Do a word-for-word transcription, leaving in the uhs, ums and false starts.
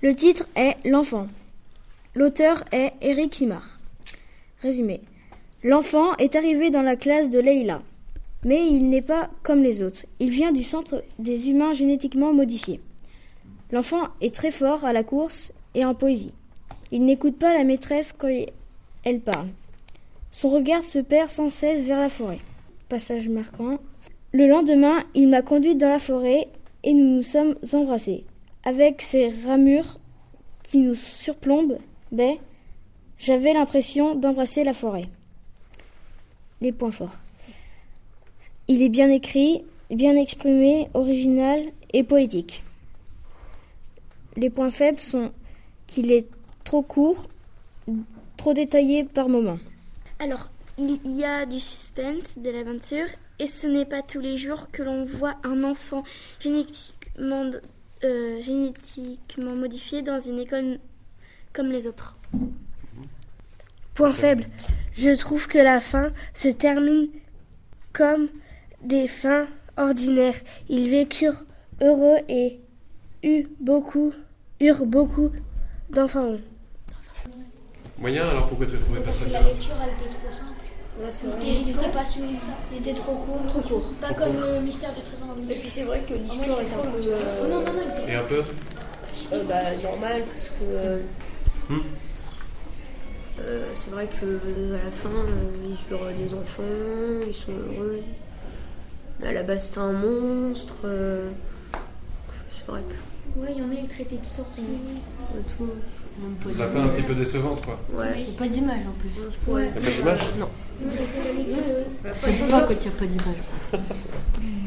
Le titre est L'enfant. L'auteur est Éric Simard. Résumé. L'enfant est arrivé dans la classe de Leïla, mais il n'est pas comme les autres. Il vient du centre des humains génétiquement modifiés. L'enfant est très fort à la course et en poésie. Il n'écoute pas la maîtresse quand elle parle. Son regard se perd sans cesse vers la forêt. Passage marquant. Le lendemain, il m'a conduite dans la forêt et nous nous sommes embrassés. Avec ses ramures qui nous surplombent, ben, j'avais l'impression d'embrasser la forêt. Les points forts. Il est bien écrit, bien exprimé, original et poétique. Les points faibles sont qu'il est trop court, trop détaillé par moments. Alors, il y a du suspense, de l'aventure, et ce n'est pas tous les jours que l'on voit un enfant génétiquement, euh, génétiquement modifié dans une école comme les autres. Point faible. Je trouve que la fin se termine comme des fins ordinaires. Ils vécurent heureux et eurent beaucoup, eurent beaucoup d'enfants. Moyen, alors pourquoi tu as trouvé personne La lecture, elle était trop simple. Ouais, c'est il, était, il était pas si long que ça. Il était trop court. Trop court. Pas trop comme court. le mystère du trésor en Et puis c'est vrai que l'histoire est un peu... Euh... Non, non, non. Il était... Et un peu euh, bah, normal, parce que... Euh, hmm. euh, c'est vrai que à la fin, euh, ils eurent des enfants, ils sont heureux. À la base, c'était un monstre. Euh, c'est vrai que... Ouais, il y en a qui traitaient de sorciers. Ouais, tout. La fin un petit peu décevante, quoi. Ouais. Il n'y a pas d'image en plus. Ouais. Il n'y a pas d'image ? Non. Ouais. Faut pas quand il n'y a pas d'image.